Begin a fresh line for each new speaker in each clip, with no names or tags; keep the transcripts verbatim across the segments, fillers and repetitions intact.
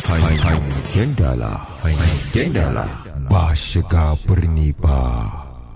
Hangen dala, hangen dala ba shiga birni ba.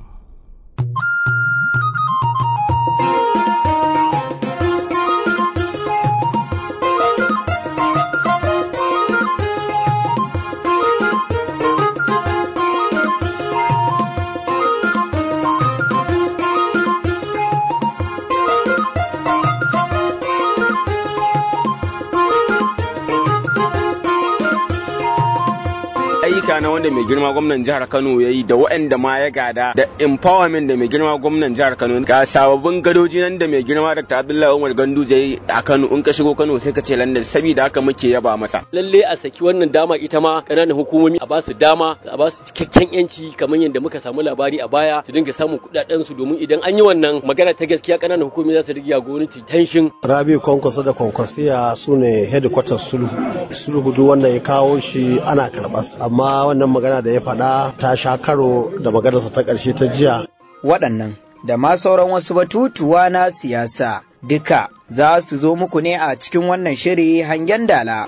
ayyuka na wanda mai girma gwamnan jihar Kano ya yi da waɗanda ma ya gada da empowerment da mai girma gwamnan jihar Kano ga sababbin gadoji nan da mai girma Dr. Abdullahi Umar Ganduje ya yi a Kano in ka shigo Kano sai ka ce London saboda haka muke yaba masa.
Lalle a saki wannan dama ita ma kananan hukumomi a ba su dama a ba su cikakken yanci kamar yadda muka samu labari a baya su dinga samun kuɗaɗen su domin idan an yi wannan magana ta gaskiya kananan hukumomi za su rige gwamnati tension.
Rabi Kwankwaso da Kwankwasiya su ne headquarters sulhu. Sulhu duk wanda ya kawo shi ana karɓas amma wannan magana da ya faɗa ta sha karo da maganarsa ta ƙarshe ta jiya.
Waɗannan da ma sauran wasu batutuwa na siyasa duka za su zo muku ne a cikin wannan shiri hangen dala.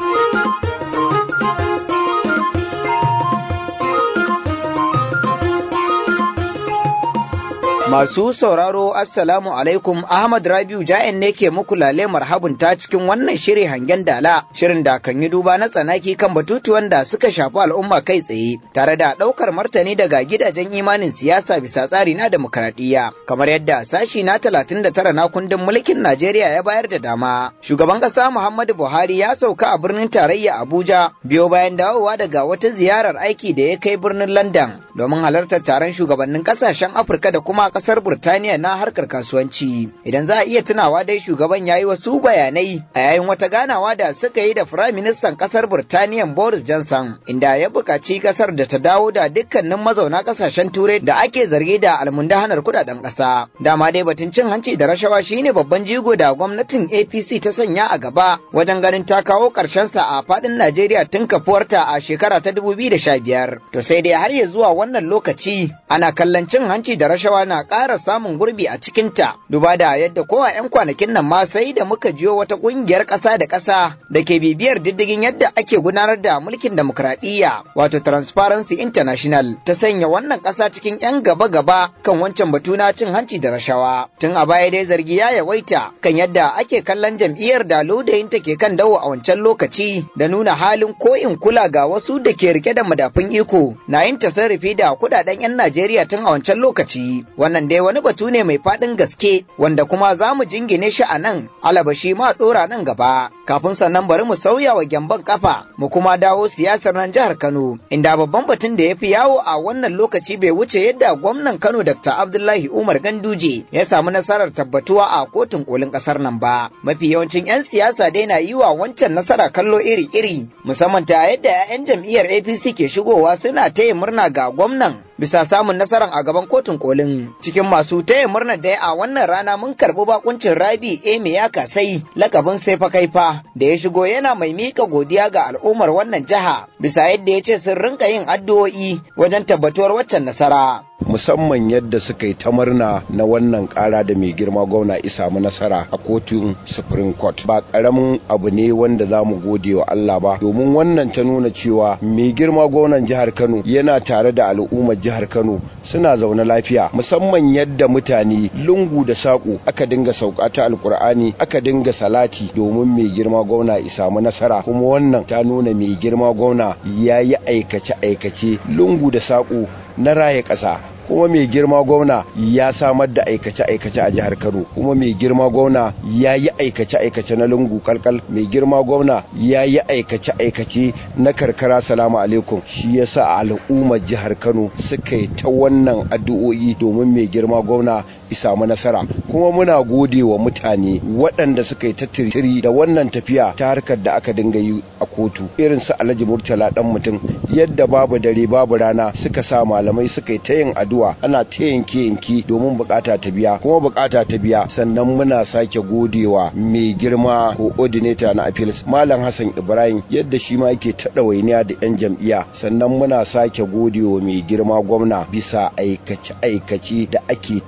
Masu sauraro Assalamu alaikum, Ahmad Rabiu Ja'in ne ke muku lale marhabun ta cikin wannan shiri hangen dala, shirin da kan yi duba na tsanaki kan batutuwan da suka shafi al'umma kai tsaye, tare da ɗaukar martani daga gidajen imanin siyasa bisa tsari na demokradiyya, kamar yadda sashi na talatin da tara na kundin mulkin Najeriya ya bayar da dama. Shugaban ƙasa Muhammadu Buhari ya sauka a birnin tarayya Abuja, biyo bayan dawowa daga wata ziyarar aiki da ya kai birnin London, domin halartar taron shugabannin ƙasashen Afirka da kuma kasar Burtaniya na harkar kasuwanci. Idan za a iya tunawa dai shugaban ya yi wasu bayanai a yayin wata ganawa da suka yi da Firayim Ministan kasar Burtaniya Boris Johnson, inda ya buƙaci kasar da ta dawo da dukkanin mazauna kasashen Turai da ake zargi da almundahanar kudaden ƙasa. Dama dai batun cin hanci da rashawa shine babban jigo da gwamnatin A P C ta sanya a gaba wajen ganin ta kawo ƙarshen sa a faɗin Najeriya tun kafuwarta a shekara ta dubu biyu da sha biyar. To sai dai har ya zuwa wannan lokaci ana kallon cin hanci da rashawa na ƙara samun gurbi a cikinta, duba da yadda kowa 'yan kwanakin nan ma sai da muka jiyo wata ƙungiyar ƙasa da ƙasa da ke bibiyar diddigin yadda ake gudanar da mulkin demokradiyya, wato Transparency International, ta sanya wannan ƙasa cikin 'yan gaba-gaba kan wancan batu na cin hanci da rashawa. Tun a baya dai zargi ya yawaita kan yadda ake kallon jam'iyyar da ludayinta ke kan dawo a wancan lokaci da nuna halin ko in kula ga wasu da ke rike da madafun iko na yin tasarrufi da kuɗaɗen 'yan Najeriya tun a wancan lokaci. Wannan dai wani batu ne mai faɗin gaske wanda kuma za mu jingine shi a nan alabashi ma ɗora nan gaba. Kafin sannan bari mu sauya wa gyamban kafa mu kuma dawo siyasar nan jihar Kano, inda babban batun da ya fi yawo a wannan lokaci bai wuce yadda gwamnan Kano Dakta Abdullahi Umar Ganduje ya samu nasarar tabbatuwa a kotun kolin ƙasar nan ba. Mafi yawancin 'yan siyasa dai na yi wa wancan nasara kallo iri-iri, musamman ta yadda 'ya'yan jam'iyyar A P C ke shigowa suna taya murna ga gwamnan bisa samun nasarar a gaban kotun kolin. Cikin masu taya murnar da a wannan rana mun karɓi bakuncin Rabi Eme ya kasai lakabin sai fa kaifa da ya shigo yana mai mika godiya ga al'ummar wannan jiha bisa yadda ya ce sun rinka yin addu'o'i wajen tabbatuwar waccan nasara.
Musamman yadda suka yi ta murna na wannan kara da mai girma gwamna isa mu nasara a kotun Supreme Court, ba karamin abu ne wanda za mu gode wa Allah ba, domin wannan ta nuna cewa mai girma gwamnan jihar Kano yana tare da al'ummar jihar Kano suna zaune lafiya, musamman yadda mutane lungu da saƙo aka dinga sauka ta alkur'ani aka dinga salati domin mai girma gwamna isa mu nasara, kuma wannan ta nuna mai girma gwamna ya yi aikace-aikace lungu da saƙo na raye ƙasa, kuma mai girma gwamna ya samar da aikace-aikace a jihar Kano, kuma mai girma gwamna ya yi aikace-aikace na lungu kalkal, mai girma gwamna ya yi aikace-aikace na karkara. Salamu alaikum. Shi yasa al'ummar jihar Kano suka yi ta wannan addu'o'i domin mai girma gwamna isa mu nasara, kuma muna gode wa mutane waɗanda suka yi ta tiri da wannan tafiya ta harkar da aka dinga yi a kotu, irin su Alhaji Murtala dan mutum, yadda babu dare babu rana suka sa malamai suka yi ta yin addu'a, ana ta yanke yanke domin bukata ta biya, kuma bukata ta biya. Sannan muna sake godewa mai girma coordinator na appeals Malam Hassan Ibrahim yadda shi ma yake ta ɗawainiya da yan jam'iyya. Sannan muna sake godewa mai girma gwamna bisa aikace aikace da ake ta yi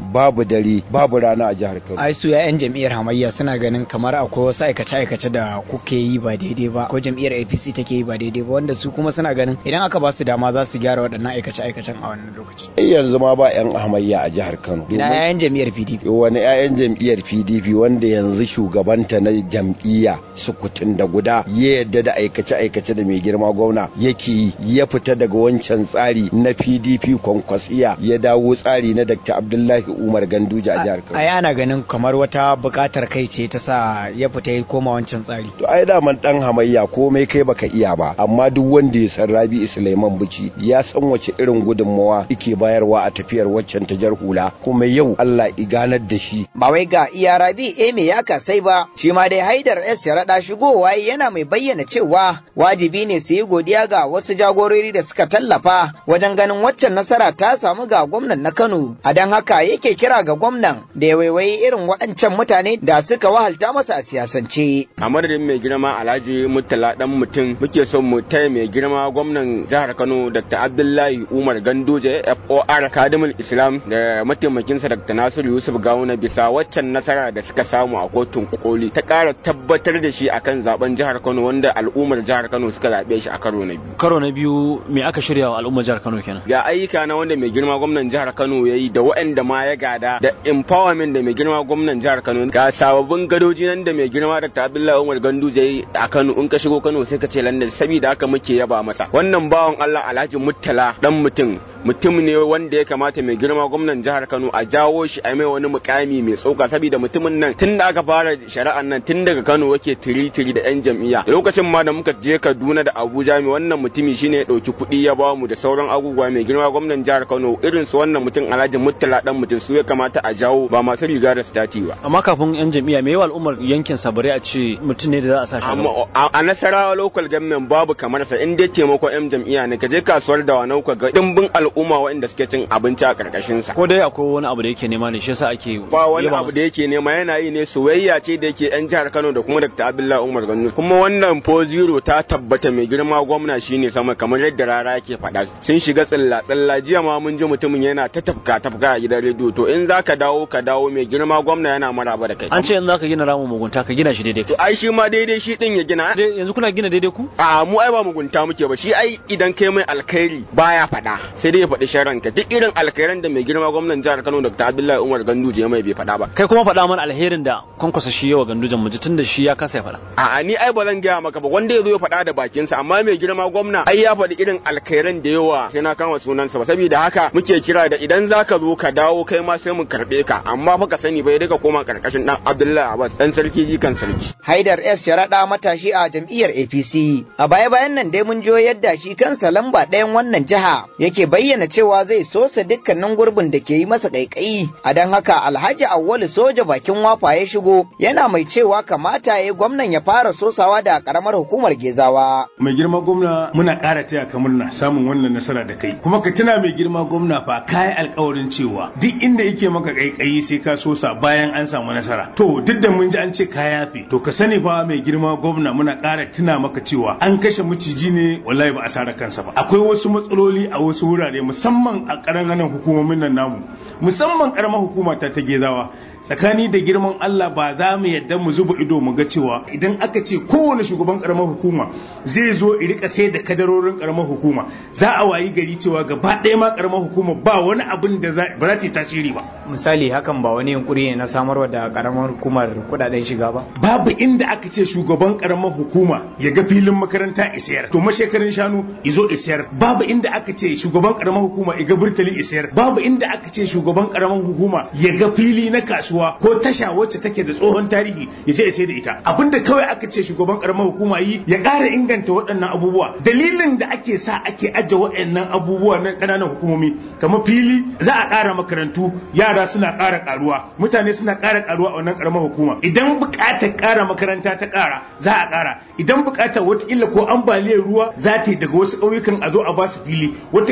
babu dare babu rana a jihar Kano.
Ai su yayan jam'iyyar hamayya suna ganin kamar akwai wasu aikace-aikace da kuke yi ba daidai ba ko jam'iyyar A P C take yi ba daidai ba wanda su kuma suna ganin idan aka ba su dama za su gyara waɗannan aikace-aikacen a wannan lokaci.
Yanzu ma ba yan hamayya a jihar Kano.
Ina yayan jam'iyyar P D P.
Wani yayan jam'iyyar P D P wanda yanzu shugabanta na jam'iyya sukutun da guda ya yadda da aikace-aikace da mai girma gwamna yake yi, ya fita daga wancan tsari na P D P kwankwasiya ya dawo tsari na Dakta Abdullahi Umar Ganduje a jihar Kano.
Ai ana ganin kamar wata buƙatar kai ce ta sa ya fita ya koma wancan tsari.
To ai daman dan hamayya komai kai baka iya ba, amma duk wanda ya san Rabi Sulaiman Bichi ya san wace irin gudunmawa yake bayarwa a tafiyar waccan ta jar hula, kuma yau Allah i ganar da shi.
Ba wai ga iya Rabi Eme ya kasai ba, shi ma dai Haidar S ya rada shigowa yana mai bayyana cewa wajibi ne su yi godiya ga wasu jagorori da suka tallafa wajen ganin waccan nasara ta samu ga gwamnan na Kano. A dan haka yake kira ga gwamnan da ya waiwayi irin waɗancan mutane da suka wahalta masa a siyasance.
A madadin mai girma Alhaji Murtala dan mutum muke son mu taya mai girma gwamnan jihar Kano Dakta Abdullahi Umar Ganduje F O R Kadimul Islam da mataimakinsa Dakta Nasiru Yusuf Gawuna bisa waccan nasara da suka samu a kotun koli ta ƙara tabbatar da shi akan zaben jihar Kano wanda al'ummar jihar Kano suka zaɓe shi a karo na biyu.
Karo na biyu me aka shirya wa al'ummar jihar Kano kenan?
Ga ayyuka na wanda mai girma gwamnan jihar Kano yayi da waɗanda ma ya gada da empowerment da mai girma gwamnan jihar Kano ga sababbin gadoji nan da mai girma Dakta Abdullahi Umar Ganduje yayi a Kano in ka shigo Kano sai ka ce London, saboda haka muke yaba masa. Wannan bawan Allah Alhaji Murtala dan mutum mutum ne wanda ya kamata mai girma gwamnan jihar Kano a jawo shi a mai wani mukami mai tsoka, saboda mutumin nan tun da aka fara shari'an nan tun daga Kano yake tiri-tiri da yan jam'iyya. Lokacin ma da muka je Kaduna da Abuja mai wannan mutumi shine ya dauki kuɗi ya bamu da sauran abubuwa. Mai girma gwamnan jihar Kano irin su wannan mutum Alhaji Murtala dan mutum su ya kamata a jawo ba masu riga da stati ba.
Amma kafin yan jam'iyya me yawa al'ummar yankin Sabare a ce mutum ne da za a sa shi
a Nasarawa local government babu kamar sa in dai taimako yan jam'iyya ne ka je kasuwar da wani ka ga dimbin al'umma waɗanda suke cin abinci a karkashin sa.
Ko dai akwai wani abu da yake nema ne shi yasa ake
ba wani abu da yake nema, yana yi ne soyayya ce da yake yan jihar Kano da kuma Dakta Abdullahi Umar Ganduje. Kuma wannan four zero ta tabbata mai girma gwamna shine sama kamar yadda rara yake faɗa. Sun shiga tsilla tsilla jiya ma mun ji mutumin yana ta tafka tafka a gidan rediyo. To in zaka dawo ka dawo mai girma gwamna yana maraba da kai.
An ce in zaka gina ramin mugunta ka gina shi daidai.
To ai shi ma daidai shi din ya gina.
Yanzu kuna gina daidai ku?
A mu ai ba mugunta muke ba, shi ai idan kai mai alkhairi baya faɗa sai dai ya faɗi sharran ka. Duk irin alkhairan da mai girma gwamnan jihar Kano Dakta Abdullahi Umar Ganduje mai bai faɗa ba.
Kai kuma faɗa mana alherin da kwankwasa shi yawa Gandujen mu tunda shi ya kasa ya faɗa.
A'a ni ai ba zan gaya maka ba, wanda ya zo ya faɗa da bakinsa, amma mai girma gwamna ai ya faɗi irin alkhairan da yawa sai na kama sunansa ba. Saboda haka muke kira da idan zaka zo ka dawo kai ma sai mu karɓe ka, amma fa ka sani bai daga koma karkashin dan Abdullahi Abbas dan sarki jikan sarki.
Haidar S ya rada matashi a jam'iyyar A P C. A baya-bayan nan dai mun jo yadda shi kansa lamba ɗayan wannan jiha yake bayyana cewa zai sosa dukkanin gurbin da ke yi masa ƙaiƙayi. A don haka Alhaji Awwalu Soja bakin wafa ya shigo yana mai cewa kamata ya gwamnan ya fara sosawa da karamar hukumar Gezawa.
Mai girma gwamna muna ƙara taya ka murna samun wannan nasara da kai. Kuma ka tuna mai girma gwamna fa kai alƙawarin cewa duk inda yake maka ƙaiƙayi sai ka sosa bayan an samu nasara. To duk da mun ji an ce ka yafe, to ka sani fa mai girma gwamna muna ƙara tuna maka cewa an kashe maciji ne wallahi ba a sara kansa ba. Akwai wasu matsaloli a wasu wurare musamman a ƙananan hukumomin nan namu, musamman ƙaramar hukuma ta ta Gezawa. Tsakani da girman Allah ba za mu yadda mu zuba ido mu ga cewa idan aka ce kowane shugaban karamar hukuma zai zo i rika sai da kadarorin karamar hukuma, za a wayi gari cewa gaba ɗaya ma karamar hukuma ba wani abin da ba za ta yi tasiri ba.
Misali hakan ba wani yunkuri ne na samarwa da karamar hukumar kudaden shiga ba.
Babu inda aka ce shugaban karamar hukuma ya ga filin makaranta isayar to mashekarin shanu izo isayar. Babu inda aka ce shugaban karamar hukuma ya ga burtali isayar. Babu inda aka ce shugaban karamar hukuma ya ga fili na kasuwa ko tasha wacce take da tsohon tarihi ya je ya sai da ita. Abinda kawai aka ce shugaban karamar hukuma yi ya ƙara inganta waɗannan abubuwa. Dalilin da ake sa ake aje waɗannan abubuwa na ƙananan hukumomi kamar fili, za a ƙara makarantu, yara suna ƙara ƙaruwa, mutane suna ƙara ƙaruwa a wannan karamar hukuma. Idan buƙatar ƙara makaranta ta ƙara za a ƙara, idan buƙatar wataƙila ko ambaliyar ruwa za ta yi daga wasu ƙauyukan a zo a ba su fili, wataƙila za a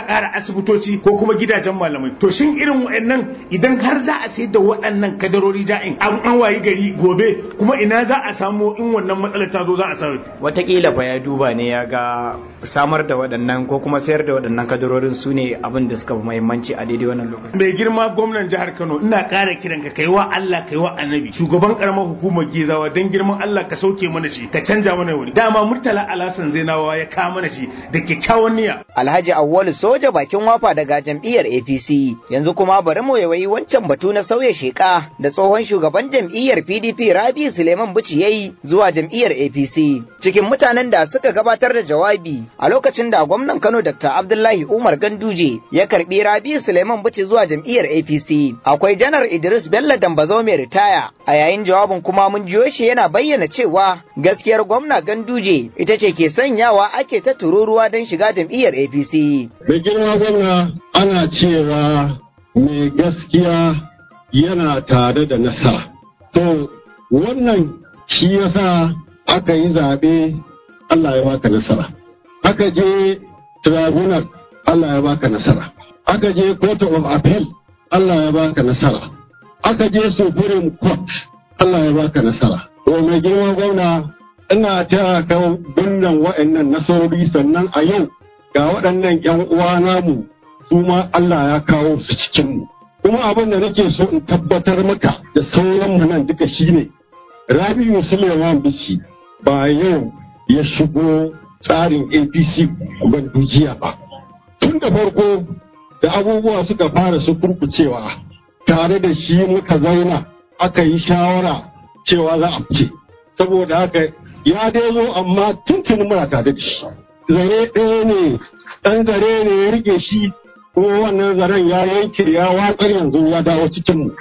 ƙara asibitoci ko kuma gidajen malamai. To shin irin waɗannan idan har za a sayar da waɗannan kadarori ja'in an an wayi gari gobe kuma ina za a samu in wannan matsalar ta zo za a samu.
Wataƙila fa ya duba ne ya ga samar da waɗannan ko kuma sayar da waɗannan kadarorin su ne abin da suka fi muhimmanci a daidai wannan lokacin.
Mai girma gwamnan jihar Kano ina ƙara kiran ka kai wa Allah kai wa Annabi shugaban karamar hukumar Gezawa dan girman Allah ka sauke mana shi ka canja mana wani. Dama Murtala Alhassan Zainawa ya kawo mana shi da kyakkyawan niyya.
Alhaji Awwalu soja bakin wafa daga jam'iyyar A P C. Yanzu kuma bari mu yayi wancan batu na sauya sheka da tsohon shugaban jam'iyyar P D P Rabi Suleiman Bichi yayi zuwa jam'iyyar A P C. Cikin mutanen da suka gabatar da jawabi a lokacin da gwamnan Kano Doctor Abdullahi Umar Ganduje ya karbi Rabi Suleiman Bichi zuwa jam'iyyar A P C, akwai Janar Idris Bello Dambazo mai ritaya. A yayin jawabin kuma mun jiyo shi yana bayyana cewa gaskiyar gwamna Ganduje ita ce ke sanyawa ake ta tururuwa don shiga jam'iyyar A P C.
Da girma gwamna ana cewa mai gaskiya yana tare da nasara. To wannan shi yasa aka yi zaɓe Allah ya baka nasara. Aka je tribunal Allah ya baka nasara. Aka je court of appeal Allah ya baka nasara. Aka je supreme court Allah ya baka nasara. To mai girma gwamna ina ta ka binnan wa'annan nasarori sannan a yau ga waɗannan ƴan uwa namu su ma Allah ya kawo su cikin mu. Kuma abin da nake so in tabbatar maka da sauran mu nan duka shine Rabi'u Suleiman Bichi ba yau ya shigo tsarin A P C Gandujiya ba. Tun da farko da abubuwa suka fara su kurkucewa tare da shi muka zauna aka yi shawara cewa za a fice. Saboda haka ya dai zo amma tuntuni muna tare da shi. Zare ɗaya ne, ɗan zare ne ya rike shi ko wannan zaren ya yanke ya watsar yanzu ya dawo cikin mu.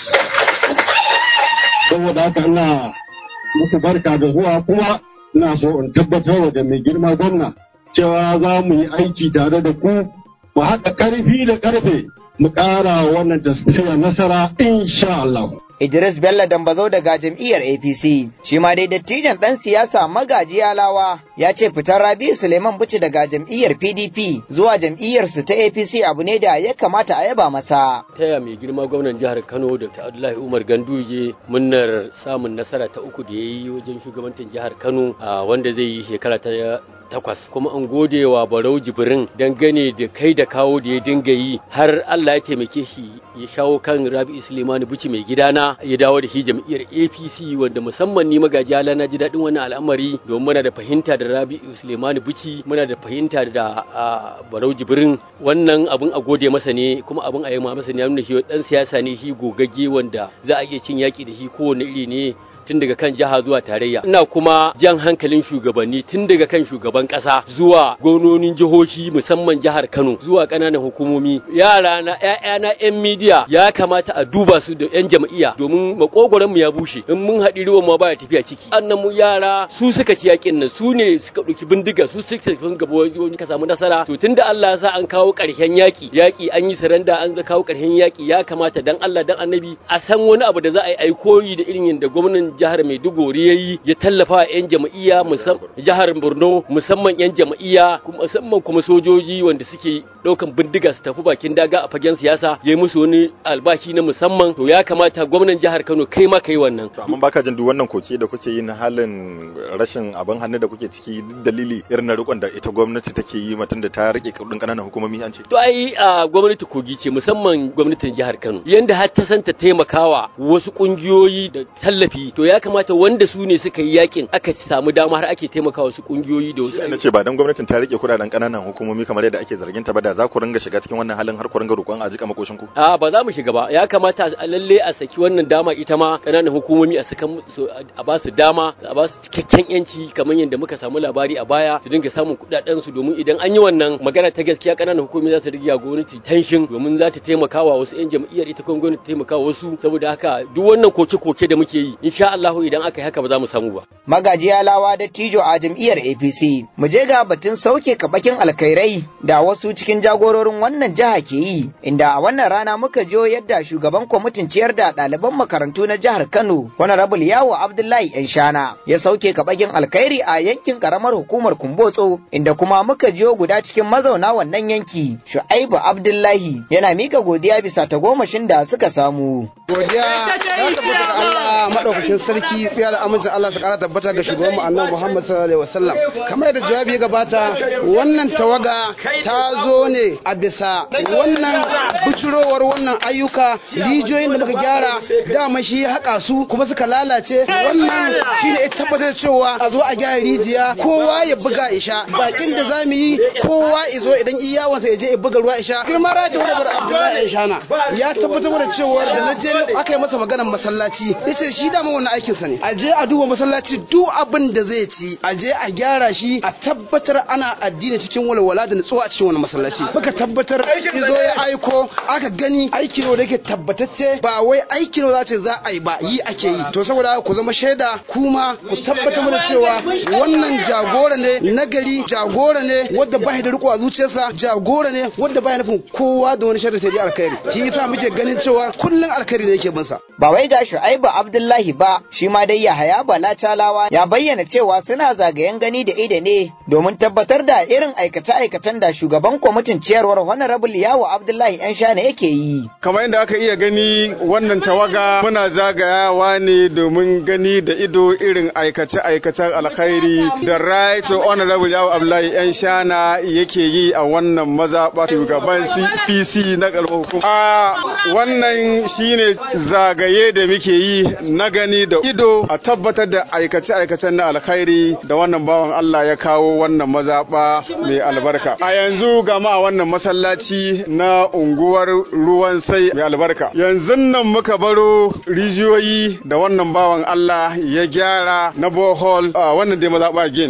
Saboda haka ina muku barka da zuwa kuma ina so in tabbatar da mai girma gwamna cewa za mu yi aiki tare da ku mu haɗa ƙarfi da ƙarfe mu ƙara wannan tafiya nasara insha Allah.
Idris Bello Dambazo daga jam'iyyar A P C, shi ma dai dattijan ɗan siyasa Magaji Yalawa ya ce fitar Rabi Suleiman Bichi daga jam'iyyar P D P zuwa jam'iyyarsu ta A P C abu ne da ya kamata a yaba masa.
Taya mai girma gwamnan jihar Kano Doctor Abdullahi Umar Ganduje munnar samun nasara ta uku da ya yi wajen shugabantin jihar Kano wanda zai yi shekara ta takwas, kuma an gode wa Barau Jibrin dangane da kai da kawo da ya dinga yi har Allah ya taimake shi ya shawo kan Rabi Suleiman Bichi mai gidana ya dawo da shi jam'iyyar A P C, wanda musamman ni Magaji Ala na ji daɗin wannan al'amari domin muna da fahimta da Rabi Suleiman Bichi, muna da fahimta da Barau Jibrin. Wannan abun a gode masa ne kuma abun a yi masa ne, ya nuna shi dan siyasa ne shi gogagge wanda za a iya cin yaki da shi kowane iri ne tun daga kan jiha zuwa tarayya. Ina kuma jan hankalin shugabanni tun daga kan shugaban kasa zuwa gwamnonin jihohi musamman jihar Kano zuwa kananan hukumomi. Yara na ƴaƴana ƴan midiya ya kamata a duba su da ƴan jam'iyya domin makogoron mu ya bushe. In mun haɗi ruwan ma baya tafiya ciki. Annan mu yara su suka ci yakin nan, su ne suka ɗauki bindiga, su suka sun gaba wani ka samu nasara. To tunda Allah ya sa an kawo ƙarshen yaki, yaki an yi saranda an kawo ƙarshen yaki, ya kamata dan Allah dan Annabi a san wani abu da za a yi aikoyi da irin yadda gwamnan jihar Maiduguri yayi ya tallafa yan jama'iyya musamman jihar Borno, musamman yan jama'iyya musamman kuma sojoji wanda suke daukan bindiga su tafi bakin daga a fagen siyasa, yayi musu wani albashi na musamman. To ya kamata gwamnatin jihar Kano kai ma kai wannan.
To amma baka jin duk wannan koke da kuke yi na halin rashin abin hannu da kuke ciki dalili irin na rikon da ita gwamnati take yi matan da ta rike kudin kananan hukumomi an ce.
To ai gwamnati kogi ce musamman gwamnatin jihar Kano yanda har ta san ta taimakawa wasu kungiyoyi da tallafi, to ya kamata wanda su ne suka yi yakin aka samu dama har ake taimakawa su kungiyoyi da wasu.
Ina ce ba dan gwamnatin ta rike kudaden kananan hukumomi kamar yadda ake zargin ta ba da za ku ringa shiga cikin wannan halin har ku ringa roƙon a jika makoshin ku.
A ba za mu shiga ba, ya kamata lalle a saki wannan dama ita ma kananan hukumomi a saka a ba su dama, a ba su cikakken yanci kamar yadda muka samu labari a baya, su dinga samun kudaden su domin idan an yi wannan magana ta gaskiya kananan hukumomi za su riga gwamnati tension domin za ta taimakawa wasu yan jam'iyyar ita kuma gwamnati taimakawa wasu. Saboda haka duk wannan koke-koke da muke yi insha Allah idan aka yi haka ba za mu samu ba.
Magaji Alawa dattijo a jam'iyyar A P C. Mu je ga batun sauke kabakin alkhairai da wasu cikin jagororin wannan jiha ke yi, inda a wannan rana muka jiyo yadda shugaban kwamitin ciyar da ɗaliban makarantu na jihar Kano, Honorable Yawo Abdullahi Yanshana, ya sauke kabagin alkhairi a yankin karamar hukumar Kumbotso, inda kuma muka jiyo guda cikin mazauna wannan yanki, Shu'aibu Abdullahi, yana mika godiya bisa tagomashin da suka samu.
Godiya ya tabbata ga Allah madaukakin sarki, tsaya da amincin Allah su kara tabbata ga shugaban mu Annabi Muhammad sallallahu alaihi wasallam. Kamar da jawabi ya gabata, wannan tawaga ta zo ne a bisa wannan bucurowar wannan ayyuka, rijiyoyin da muka gyara dama shi ya haƙa su kuma suka lalace. Wannan shine ya tabbatar cewa a zo a gyara rijiya, kowa ya buga isha, bakin da zamu yi kowa izo idan iyawansa ya je ya buga ruwa isha. Girma Raji Honorable Abdullahi Yanshana ya tabbatar da cewa da na je aka yi masa maganar masallaci, yace shi dama wannan aikin sa ne, a je a duba masallaci duk abin da zai ci, a je a gyara shi, a tabbatar ana addini cikin walwala da nutsuwa a cikin wannan masallaci. Muka tabbatar izo ya aiko aka gani aiki ne da yake tabbatacce, ba wai aiki ne za ta za a yi ba, yi ake yi. To saboda ku zama shaida kuma ku tabbatar mana cewa wannan jagora ne nagari, jagora ne wanda ba da riko a zuciyarsa, jagora ne wanda ba ya nufin kowa da wani sharri sai dai alkhairi. Shi yasa muke ganin cewa kullun alkhairi ne yake bin sa.
Ba wai ga Shu'aibu Abdullahi ba, shi ma dai Yahaya Bala Talawa ya bayyana cewa suna zagayen gani da ido ne domin tabbatar da irin aikace-aikacen da shugaban kwamitin ciyarwar Honorable Yawo Abdullahi Yanshana yake yi.
Kamar yadda aka iya gani wannan tawaga muna zagayawa ne domin gani da ido irin aikace-aikacen alkhairi da Right Honorable Yawo Abdullahi Yanshana yake yi a wannan mazaɓa shugaban C P C na ƙaramar hukuma. A wannan shine zagaye da muke yi na gani da ido a tabbatar da aikace-aikacen na alkhairi da wannan bawan Allah ya kawo wannan mazaɓa mai albarka. A yanzu gama a wannan masallaci na unguwar ruwan sai mai albarka. Yanzu nan muka baro rijiyoyi da wannan bawan Allah ya gyara na bohol a wannan dai mazaɓa gin.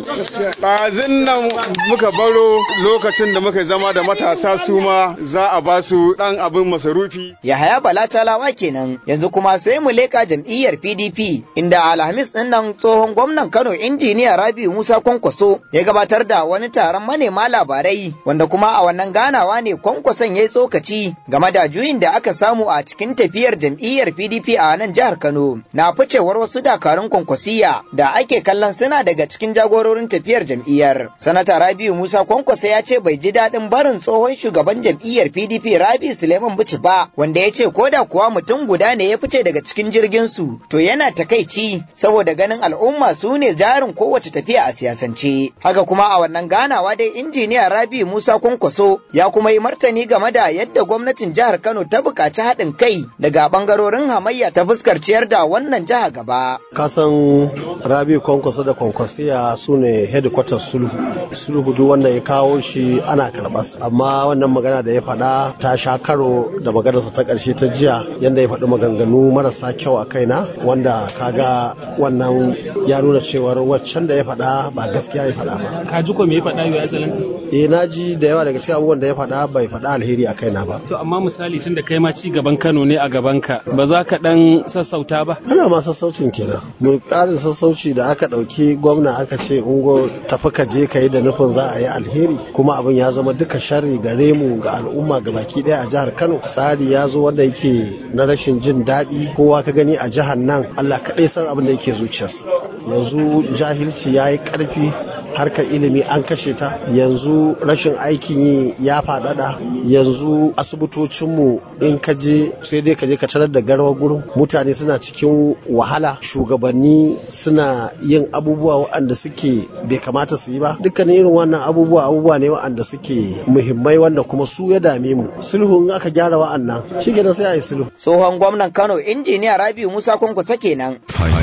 Ɗazin nan muka baro lokacin da muka zama da matasa su ma za a ba su ɗan abin masarufi.
Yahaya Bala Talawa kenan. Yanzu kuma sai mu leka jam'iyyar P D P, inda Alhamis ɗin nan tsohon gwamnan Kano injiniya Rabiu Musa Kwankwaso ya gabatar da wani taron manema labarai, wanda kuma a wannan ganawa ne Kwankwason ya yi tsokaci game da juyin da aka samu a cikin tafiyar jam'iyyar P D P a nan jihar Kano na ficewar wasu dakarun Kwankwasiya da ake kallon suna daga cikin jagororin tafiyar jam'iyyar. Sanata Rabiu Musa Kwankwaso ya ce bai ji daɗin barin tsohon shugaban jam'iyyar P D P Rabi Suleiman Bichi ba, wanda ya ce ko da kuwa mutum guda ne ya fice daga cikin jirgin su to yana takaici saboda ganin al'umma su ne jarin kowace tafiya a siyasance. Haka kuma a wannan ganawa dai injiniya Rabi Musa Kwankwaso ya kuma yi martani game da yadda gwamnatin jihar Kano ta buƙaci haɗin kai daga ɓangarorin hamayya ta fuskar ciyar da wannan jiha gaba.
Kasan Rabi Kwankwaso da Kwankwasiya su ne headquarters sulhu. Sulhu duk wanda ya kawo shi ana karɓas, amma wannan magana da ya faɗa ta sha karo da maganarsa ta ƙarshe ta jiya, yadda ya faɗi maganganu marasa kyau a kaina, wanda kaga wannan ya nuna cewar waccan da ya faɗa ba gaskiya ya faɗa ba.
Ka ji ko me ya faɗa yau excellency?
Eh na ji da yawa daga cikin abubuwan da ya faɗa bai faɗa alheri a kaina ba.
To amma misali tunda kai ma ci gaban Kano ne a gaban ka, ba za ka dan sassauta ba?
Ana ma sassaucin kenan. Mu ƙarin sassauci da aka ɗauki gwamna aka ce ungo tafi ka je ka yi da nufin za a yi alheri, kuma abin ya zama duka sharri gare mu ga al'umma gabaki ɗaya a jihar Kano. Tsari ya zo wanda yake na rashin jin daɗi, kowa ka gani a jihar nan Allah kaɗai san abin da yake zuciyarsa. Yanzu jahilci ya yi ƙarfi, harkar ilimi an kashe ta, yanzu rashin aikin yi ya faɗaɗa, yanzu asibitocinmu in ka je sai dai ka je ka tarar da garwa gurin, mutane suna cikin wahala, shugabanni suna yin abubuwa waɗanda suke bai kamata su yi ba. Dukkanin irin wannan abubuwa abubuwa ne waɗanda suke muhimmai wanda kuma su ya dame mu. Sulhu in aka gyara wa'annan shi kenan sai a yi sulhu.
Tsohon gwamnan Kano injiniya Rabiu Musa Kwankwaso kenan.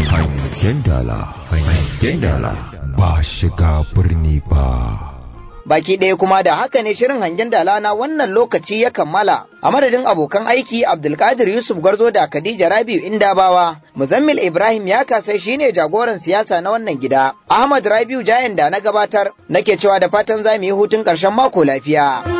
Gendala, Gendala, ba shiga birni ba.
Baki ɗaya kuma da haka ne shirin hangen dala na wannan lokaci ya kammala. A madadin abokan aiki Abdulkadir Yusuf Gwarzo da Khadija Rabiu Indabawa, Muzammil Ibrahim ya kasai shine jagoran siyasa na wannan gida. Ahmad Rabiu Jayan da na gabatar, nake cewa da fatan za mu yi hutun ƙarshen mako lafiya.